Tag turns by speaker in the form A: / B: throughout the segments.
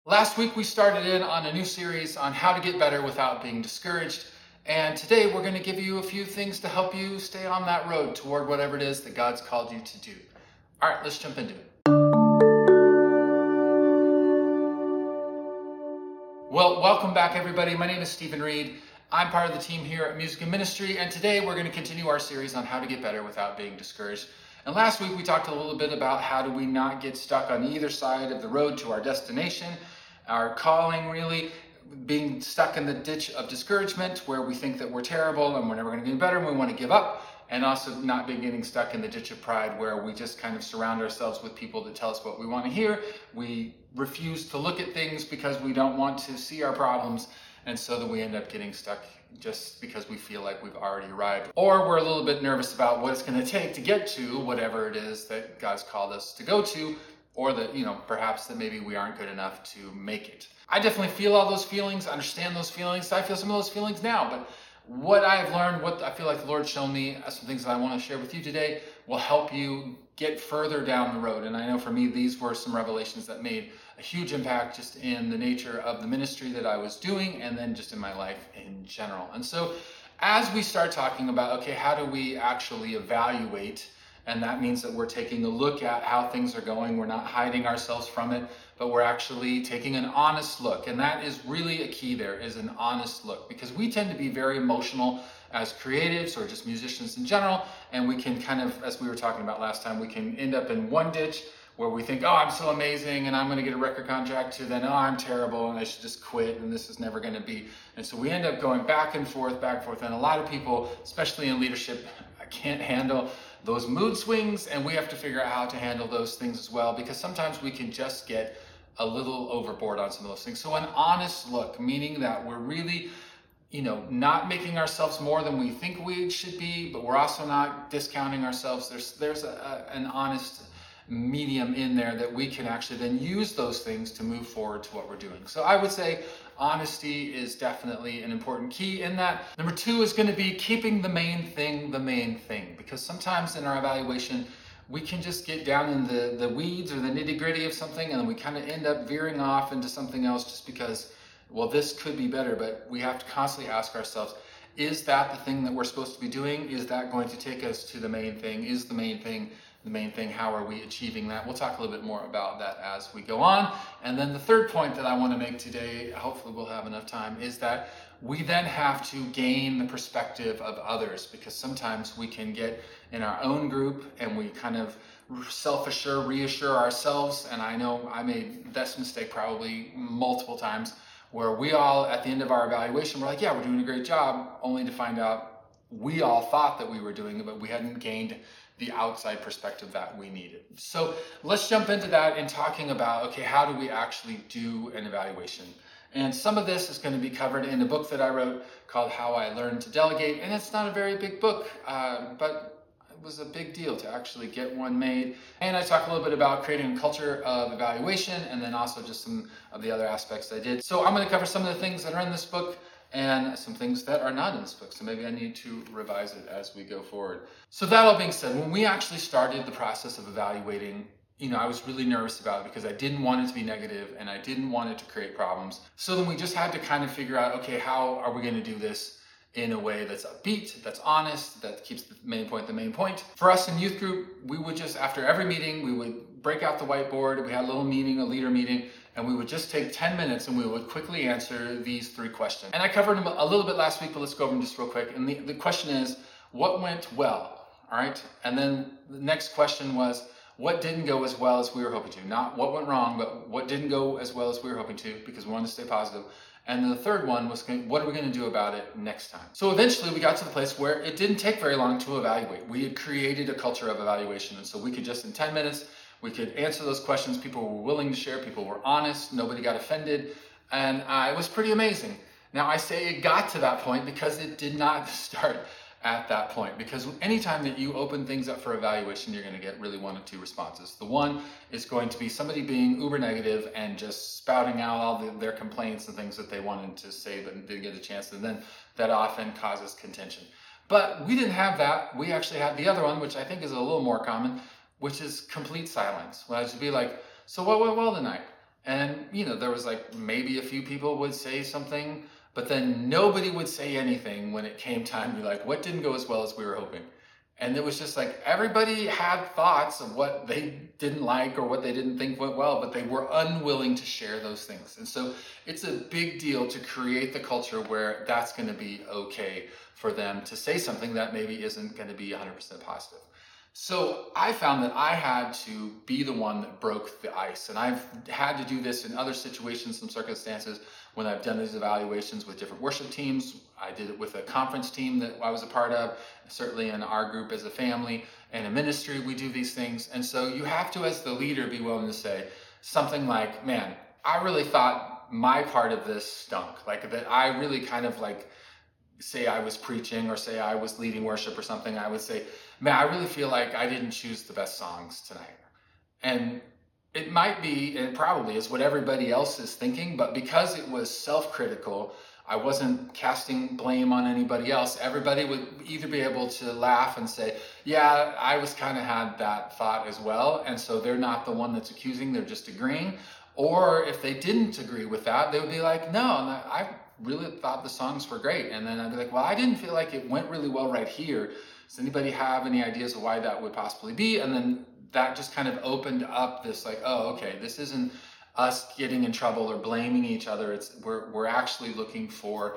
A: Last week we started in on a new series on how to get better without being discouraged. And today we're going to give you a few things to help you stay on that road toward whatever it is that God's called you to do. All right, let's jump into it. Well, welcome back everybody. My name is Stephen Reed. I'm part of the team here at Music and Ministry, and today we're going to continue our series on how to get better without being discouraged. And last week we talked a little bit about how do we not get stuck on either side of the road to our destination, our calling really, being stuck in the ditch of discouragement where we think that we're terrible and we're never going to get better and we want to give up, and also not getting stuck in the ditch of pride where we just kind of surround ourselves with people that tell us what we want to hear. We refuse to look at things because we don't want to see our problems, and so that we end up getting stuck just because we feel like we've already arrived. Or we're a little bit nervous about what it's going to take to get to whatever it is that God's called us to go to, or that, perhaps that maybe we aren't good enough to make it. I definitely feel all those feelings, understand those feelings. I feel some of those feelings now, but what I've learned, what I feel like the Lord's shown me, some things that I want to share with you today will help you get further down the road. And I know for me, these were some revelations that made a huge impact just in the nature of the ministry that I was doing and then just in my life in general. And so as we start talking about, okay, how do we actually evaluate? And that means that we're taking a look at how things are going. We're not hiding ourselves from it, but we're actually taking an honest look. And that is really a key there, is an honest look, because we tend to be very emotional as creatives or just musicians in general. And we can kind of, as we were talking about last time, we can end up in one ditch where we think, oh, I'm so amazing and I'm going to get a record contract, to then, oh, I'm terrible and I should just quit and this is never going to be. And so we end up going back and forth. And a lot of people, especially in leadership, can't handle those mood swings, and we have to figure out how to handle those things as well, because sometimes we can just get a little overboard on some of those things. So an honest look, meaning that we're really, not making ourselves more than we think we should be, but we're also not discounting ourselves. There's an honest medium in there that we can actually then use those things to move forward to what we're doing. So I would say honesty is definitely an important key in that. Number two is going to be keeping the main thing, because sometimes in our evaluation, we can just get down in the weeds or the nitty gritty of something, and then we kind of end up veering off into something else just because, well, this could be better. But we have to constantly ask ourselves, is that the thing that we're supposed to be doing? Is that going to take us to the main thing? Is the main thing the main thing? How are we achieving that? We'll talk a little bit more about that as we go on. And then the third point that I want to make today, hopefully we'll have enough time, is that we then have to gain the perspective of others, because sometimes we can get in our own group and we kind of reassure ourselves. And I know I made this mistake probably multiple times, where we all, at the end of our evaluation, we're like, yeah, we're doing a great job, only to find out we all thought that we were doing it, but we hadn't gained the outside perspective that we needed. So let's jump into that in talking about, okay, how do we actually do an evaluation? And some of this is going to be covered in a book that I wrote called How I Learned to Delegate. And it's not a very big book, but it was a big deal to actually get one made. And I talk a little bit about creating a culture of evaluation, and then also just some of the other aspects I did. So I'm going to cover some of the things that are in this book and some things that are not in this book. So maybe I need to revise it as we go forward. So that all being said, when we actually started the process of evaluating, I was really nervous about it because I didn't want it to be negative and I didn't want it to create problems. So then we just had to kind of figure out, okay, how are we going to do this in a way that's upbeat, that's honest, that keeps the main point the main point. For us in youth group, we would just, after every meeting, we would break out the whiteboard. We had a little meeting, a leader meeting, and we would just take 10 minutes and we would quickly answer these three questions. And I covered them a little bit last week, but let's go over them just real quick. And the question is, what went well? All right. And then the next question was, what didn't go as well as we were hoping to? Not what went wrong, but what didn't go as well as we were hoping to, because we wanted to stay positive. And the third one was, what are we going to do about it next time? So eventually we got to the place where it didn't take very long to evaluate. We had created a culture of evaluation. And so we could just, in 10 minutes, we could answer those questions. People were willing to share. People were honest. Nobody got offended. And it was pretty amazing. Now I say it got to that point because it did not start at that point, because anytime that you open things up for evaluation, you're going to get really one of two responses. The one is going to be somebody being uber negative and just spouting out all their complaints and things that they wanted to say but didn't get a chance, and then that often causes contention. But we didn't have that. We actually had the other one, which I think is a little more common, which is complete silence. Well, I should be like, so what went well tonight? And, there was like maybe a few people would say something, but then nobody would say anything when it came time to be like, what didn't go as well as we were hoping? And it was just like everybody had thoughts of what they didn't like or what they didn't think went well, but they were unwilling to share those things. And so it's a big deal to create the culture where that's going to be okay for them to say something that maybe isn't going to be 100% positive. So I found that I had to be the one that broke the ice. And I've had to do this in other situations and circumstances when I've done these evaluations with different worship teams. I did it with a conference team that I was a part of, certainly in our group as a family and a ministry, we do these things. And so you have to, as the leader, be willing to say something like, man, I really thought my part of this stunk. Like that I really kind of like, say I was preaching or say I was leading worship or something, I would say, man, I really feel like I didn't choose the best songs tonight. And it might be, and it probably is what everybody else is thinking, but because it was self-critical, I wasn't casting blame on anybody else. Everybody would either be able to laugh and say, yeah, I was kind of had that thought as well. And so they're not the one that's accusing, they're just agreeing. Or if they didn't agree with that, they would be like, no, I really thought the songs were great. And then I'd be like, well, I didn't feel like it went really well right here. Does anybody have any ideas of why that would possibly be? And then that just kind of opened up this like, oh, okay, this isn't us getting in trouble or blaming each other. We're actually looking for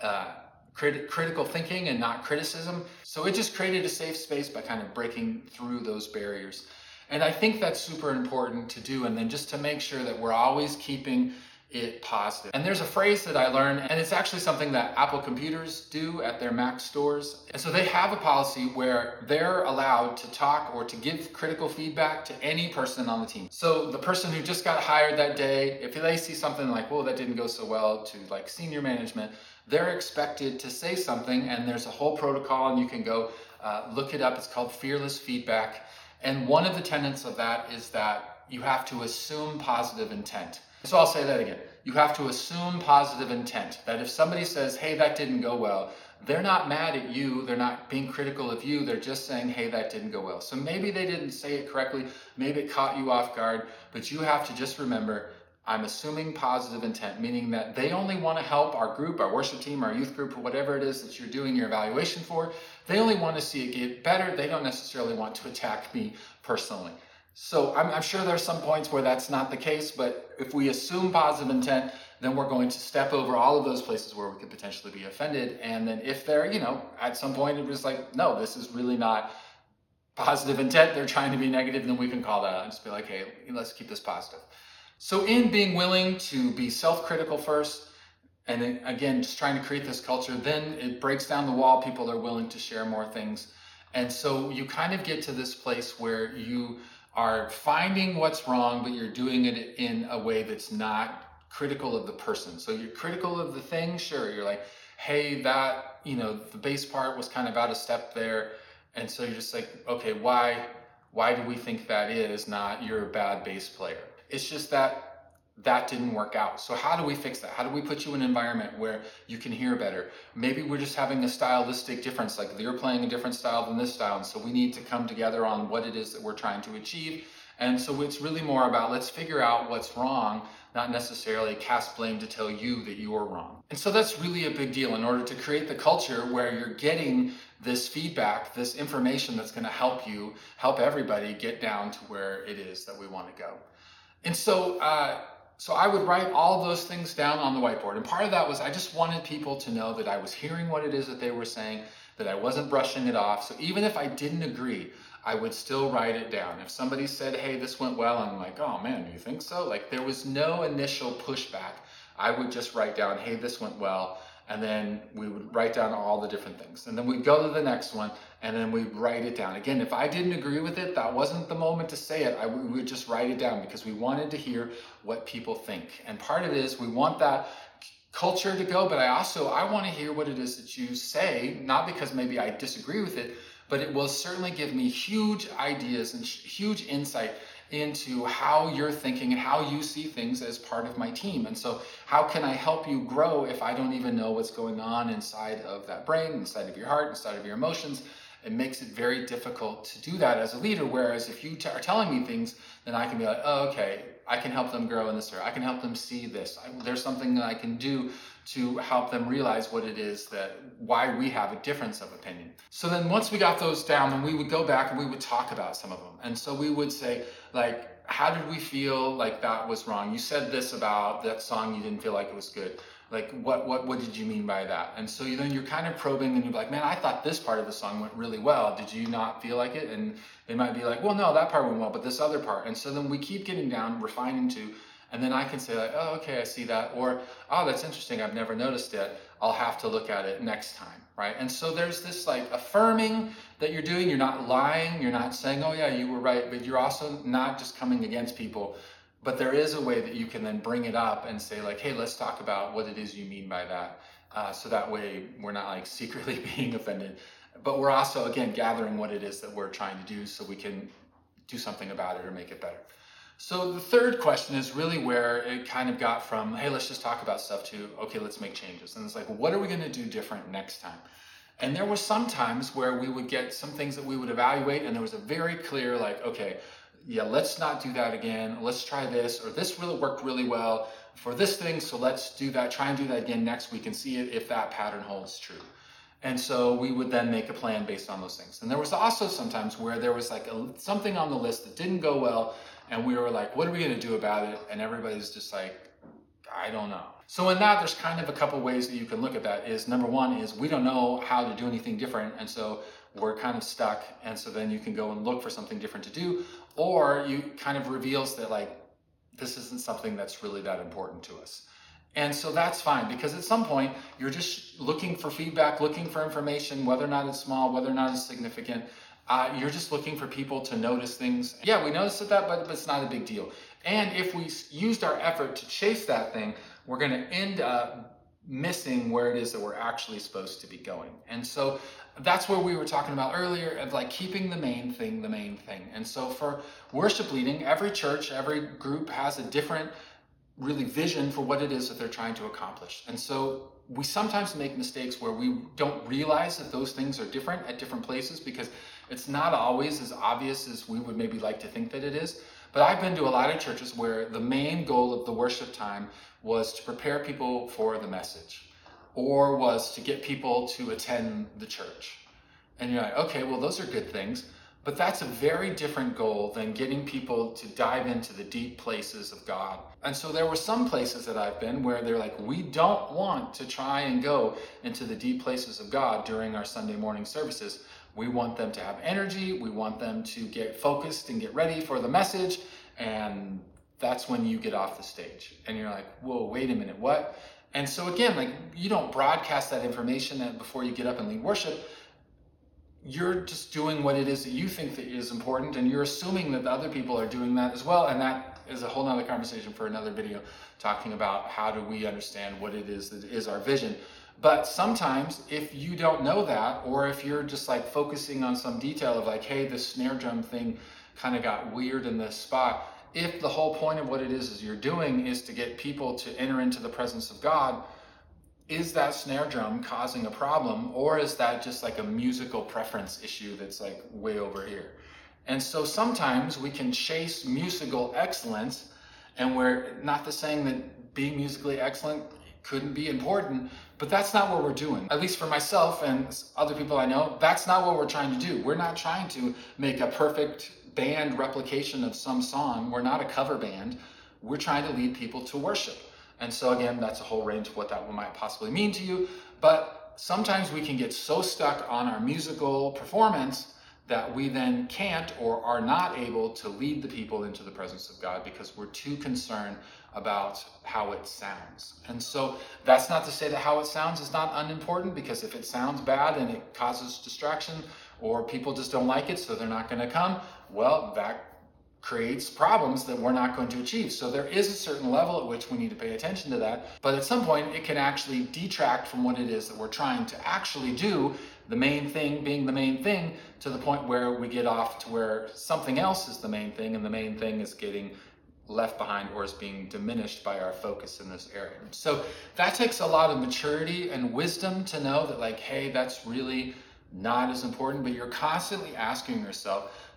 A: critical thinking and not criticism. So it just created a safe space by kind of breaking through those barriers. And I think that's super important to do. And then just to make sure that we're always keeping it positive. And there's a phrase that I learned, and it's actually something that Apple computers do at their Mac stores. And so they have a policy where they're allowed to talk or to give critical feedback to any person on the team. So the person who just got hired that day, if they see something like, whoa, that didn't go so well, to like senior management, they're expected to say something, and there's a whole protocol, and you can go look it up. It's called fearless feedback. And one of the tenets of that is that you have to assume positive intent. So I'll say that again. You have to assume positive intent. That if somebody says, hey, that didn't go well, they're not mad at you. They're not being critical of you. They're just saying, hey, that didn't go well. So maybe they didn't say it correctly. Maybe it caught you off guard. But you have to just remember, I'm assuming positive intent, meaning that they only want to help our group, our worship team, our youth group, or whatever it is that you're doing your evaluation for. They only want to see it get better. They don't necessarily want to attack me personally. So I'm sure there's some points where that's not the case, but if we assume positive intent, then we're going to step over all of those places where we could potentially be offended. And then if they're, at some point it was like, no, this is really not positive intent, they're trying to be negative, then we can call that out and just be like, hey, let's keep this positive. So in being willing to be self-critical first, and then again, just trying to create this culture, then it breaks down the wall. People are willing to share more things. And so you kind of get to this place where you are finding what's wrong, but you're doing it in a way that's not critical of the person. So you're critical of the thing, sure. You're like, hey, that, the bass part was kind of out of step there. And so you're just like, okay, why do we think that is not you're a bad bass player? It's just that didn't work out. So how do we fix that? How do we put you in an environment where you can hear better? Maybe we're just having a stylistic difference, like you're playing a different style than this style. And so we need to come together on what it is that we're trying to achieve. And so it's really more about let's figure out what's wrong, not necessarily cast blame to tell you that you're wrong. And so that's really a big deal in order to create the culture where you're getting this feedback, this information that's going to help everybody get down to where it is that we want to go. And so I would write all those things down on the whiteboard. And part of that was I just wanted people to know that I was hearing what it is that they were saying, that I wasn't brushing it off. So even if I didn't agree, I would still write it down. If somebody said, hey, this went well, I'm like, oh man, do you think so? Like there was no initial pushback. I would just write down, hey, this went well. And then we would write down all the different things. And then we'd go to the next one, and then we'd write it down. Again, if I didn't agree with it, that wasn't the moment to say it. We would just write it down because we wanted to hear what people think. And part of it is we want that culture to go, but I want to hear what it is that you say, not because maybe I disagree with it, but it will certainly give me huge ideas and huge insight into how you're thinking and how you see things as part of my team. And so how can I help you grow if I don't even know what's going on inside of that brain, inside of your heart, inside of your emotions? It makes it very difficult to do that as a leader. Whereas if you are telling me things, then I can be like, oh, okay, I can help them grow in this area. I can help them see this. There's something that I can do to help them realize what it is why we have a difference of opinion. So then once we got those down, then we would go back and we would talk about some of them. And so we would say, like, how did we feel like that was wrong? You said this about that song, you didn't feel like it was good. Like, what did you mean by that? And so then you're kind of probing and you're like, man, I thought this part of the song went really well. Did you not feel like it? And they might be like, well, no, that part went well, but this other part. And so then we keep getting down, refining to, and then I can say like, oh, okay, I see that. Or, oh, that's interesting. I've never noticed it. I'll have to look at it next time, right? And so there's this like affirming that you're doing. You're not lying. You're not saying, oh yeah, you were right. But you're also not just coming against people. But there is a way that you can then bring it up and say like, hey, let's talk about what it is you mean by that. So that way we're not like secretly being offended. But we're also, again, gathering what it is that we're trying to do so we can do something about it or make it better. So the third question is really where it kind of got from, hey, let's just talk about stuff to, okay, let's make changes. And it's like, what are we going to do different next time? And there were some times where we would get some things that we would evaluate, and there was a very clear, like, okay, yeah, let's not do that again. Let's try this, or this really worked really well for this thing, so let's do that, try and do that again next week and see if that pattern holds true. And so we would then make a plan based on those things. And there was also sometimes where there was like something on the list that didn't go well, and we were like, what are we going to do about it? And everybody's just like, I don't know. So in that, there's kind of a couple ways that you can look at that. Is number one is we don't know how to do anything different, and so we're kind of stuck. And so then you can go and look for something different to do, or you kind of reveals that like this isn't something that's really that important to us. And so that's fine, because at some point you're just looking for feedback, looking for information, whether or not it's small, whether or not it's significant. You're just looking for people to notice things. Yeah, we noticed that, but it's not a big deal. And if we used our effort to chase that thing, we're going to end up missing where it is that we're actually supposed to be going. And so that's where we were talking about earlier of like keeping the main thing the main thing. And so for worship leading, every church, every group has a different really vision for what it is that they're trying to accomplish. And so we sometimes make mistakes where we don't realize that those things are different at different places, because it's not always as obvious as we would maybe like to think that it is. But I've been to a lot of churches where the main goal of the worship time was to prepare people for the message, or was to get people to attend the church. And you're like, okay, well, those are good things, but that's a very different goal than getting people to dive into the deep places of God. And so there were some places that I've been where they're like, we don't want to try and go into the deep places of God during our Sunday morning services. We want them to have energy. We want them to get focused and get ready for the message. And that's when you get off the stage. And you're like, whoa, wait a minute, what? And so again, like, you don't broadcast that information before you get up and lead worship. You're just doing what it is that you think that is important, and you're assuming that the other people are doing that as well. And that is a whole nother conversation for another video, talking about how do we understand what it is that is our vision. But sometimes if you don't know that, or if you're just like focusing on some detail of like, hey, this snare drum thing kind of got weird in this spot, if the whole point of what it is you're doing is to get people to enter into the presence of God, is that snare drum causing a problem, or is that just like a musical preference issue that's like way over here? And so sometimes we can chase musical excellence, and we're not saying that being musically excellent couldn't be important, but that's not what we're doing. At least for myself and other people I know, that's not what we're trying to do. We're not trying to make a perfect band replication of some song. We're not a cover band. We're trying to lead people to worship. And so again, that's a whole range of what that might possibly mean to you. But sometimes we can get so stuck on our musical performance that we then can't or are not able to lead the people into the presence of God, because we're too concerned about how it sounds. And so that's not to say that how it sounds is not unimportant, because if it sounds bad and it causes distraction, or people just don't like it, so they're not going to come, well, that creates problems that we're not going to achieve. So there is a certain level at which we need to pay attention to that. But at some point, it can actually detract from what it is that we're trying to actually do, the main thing being the main thing, to the point where we get off to where something else is the main thing, and the main thing is getting left behind or is being diminished by our focus in this area. So that takes a lot of maturity and wisdom to know that, like, hey, that's really not as important, but you're constantly asking yourself,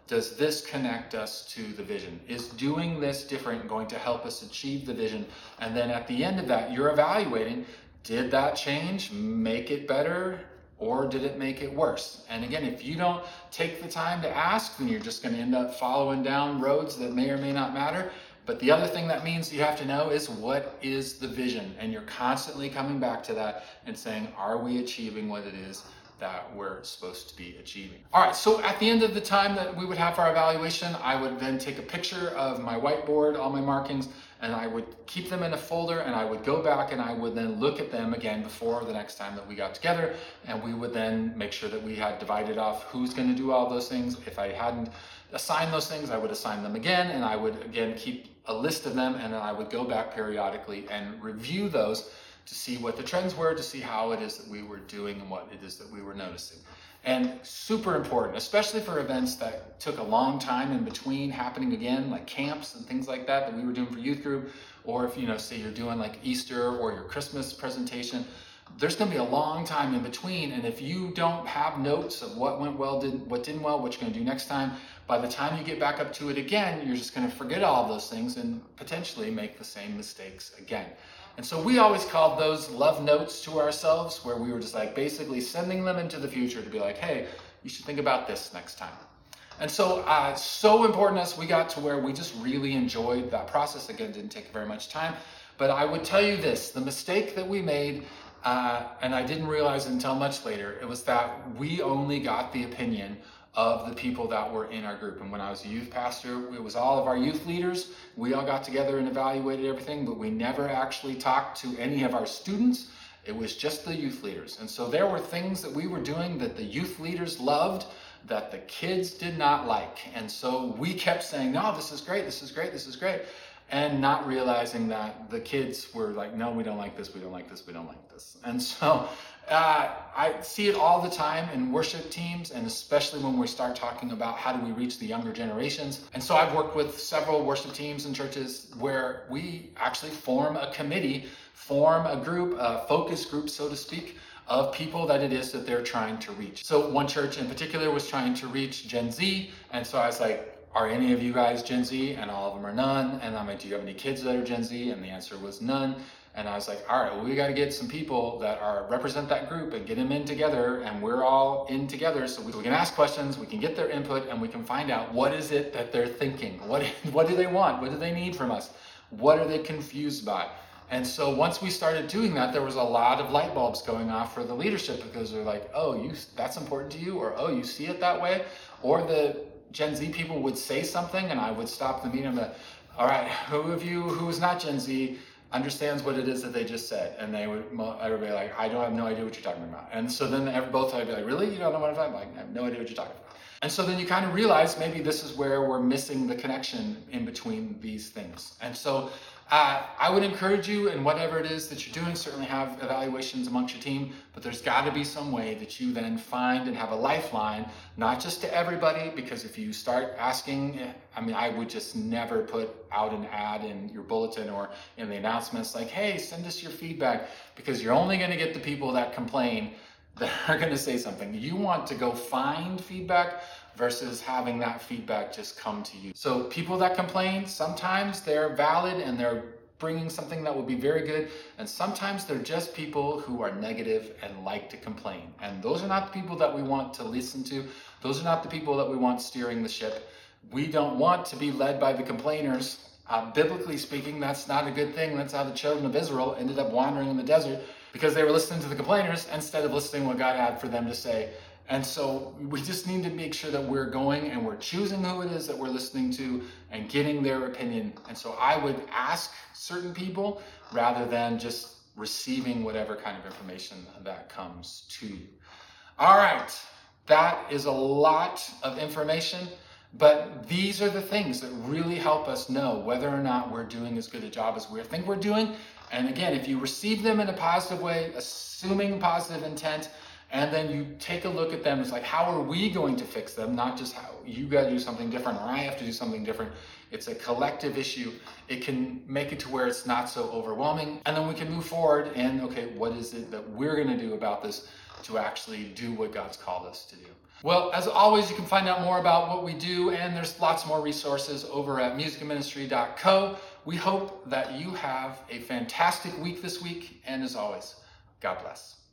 A: does this connect us to the vision? Is doing this different going to help us achieve the vision? And then at the end of that, you're evaluating, did that change make it better, or did it make it worse? And again, if you don't take the time to ask, then you're just going to end up following down roads that may or may not matter. But the other thing that means you have to know is, what is the vision? And you're constantly coming back to that and saying, are we achieving what it is that we're supposed to be achieving? All right, so at the end of the time that we would have our evaluation, I would then take a picture of my whiteboard, all my markings, and I would keep them in a folder, and I would go back and I would then look at them again before the next time that we got together, and we would then make sure that we had divided off who's going to do all those things. If I hadn't assigned those things, I would assign them again, and I would again keep a list of them, and then I would go back periodically and review those to see what the trends were, to see how it is that we were doing and what it is that we were noticing. And super important, especially for events that took a long time in between happening again, like camps and things like that we were doing for youth group, or if, say you're doing like Easter or your Christmas presentation, there's going to be a long time in between, and if you don't have notes of what went well, what didn't well, what you're going to do next time, by the time you get back up to it again, you're just going to forget all of those things and potentially make the same mistakes again. And so we always called those love notes to ourselves, where we were just like basically sending them into the future to be like, hey, you should think about this next time. And so so important as we got to where we just really enjoyed that process. Again, didn't take very much time, but I would tell you this, the mistake that we made, and I didn't realize it until much later, it was that we only got the opinion of the people that were in our group. And when I was a youth pastor, it was all of our youth leaders. We all got together and evaluated everything, but we never actually talked to any of our students. It was just the youth leaders. And so there were things that we were doing that the youth leaders loved that the kids did not like. And so we kept saying, no, this is great, this is great, this is great. And not realizing that the kids were like, no, we don't like this, we don't like this, we don't like this. And so I see it all the time in worship teams, and especially when we start talking about how do we reach the younger generations. And so I've worked with several worship teams and churches where we actually form a committee, form a group, a focus group, so to speak, of people that it is that they're trying to reach. So one church in particular was trying to reach Gen Z, and so I was like, are any of you guys Gen Z? And all of them are none. And I'm like, do you have any kids that are Gen Z? And the answer was none. And I was like, all right, well, we got to get some people that represent that group and get them in together, and we're all in together so we can ask questions, we can get their input, and we can find out what is it that they're thinking. What do they want? What do they need from us? What are they confused by? And so once we started doing that, there was a lot of light bulbs going off for the leadership, because they're like, oh, that's important to you, or oh, you see it that way, or the Gen Z people would say something and I would stop the meeting and be like, all right, who of you who is not Gen Z understands what it is that they just said? And everybody like, I have no idea what you're talking about. And so then both sides would be like, really? You don't know what I'm talking about? Like, I have no idea what you're talking about. And so then you kind of realize maybe this is where we're missing the connection in between these things. And so I would encourage you, in whatever it is that you're doing, certainly have evaluations amongst your team, but there's got to be some way that you then find and have a lifeline, not just to everybody, because if you start asking, I would just never put out an ad in your bulletin or in the announcements like, hey, send us your feedback, because you're only going to get the people that complain that are going to say something. You want to go find feedback versus having that feedback just come to you. So people that complain, sometimes they're valid and they're bringing something that will be very good, and sometimes they're just people who are negative and like to complain. And those are not the people that we want to listen to. Those are not the people that we want steering the ship. We don't want to be led by the complainers. Biblically speaking, that's not a good thing. That's how the children of Israel ended up wandering in the desert, because they were listening to the complainers instead of listening to what God had for them to say. And so we just need to make sure that we're going and we're choosing who it is that we're listening to and getting their opinion. And so I would ask certain people rather than just receiving whatever kind of information that comes to you. All right, that is a lot of information, but these are the things that really help us know whether or not we're doing as good a job as we think we're doing. And again, if you receive them in a positive way, assuming positive intent, and then you take a look at them, it's like, how are we going to fix them? Not just how you got to do something different or I have to do something different. It's a collective issue. It can make it to where it's not so overwhelming. And then we can move forward and, okay, what is it that we're going to do about this to actually do what God's called us to do? Well, as always, you can find out more about what we do, and there's lots more resources over at musicandministry.co. We hope that you have a fantastic week this week, and as always, God bless.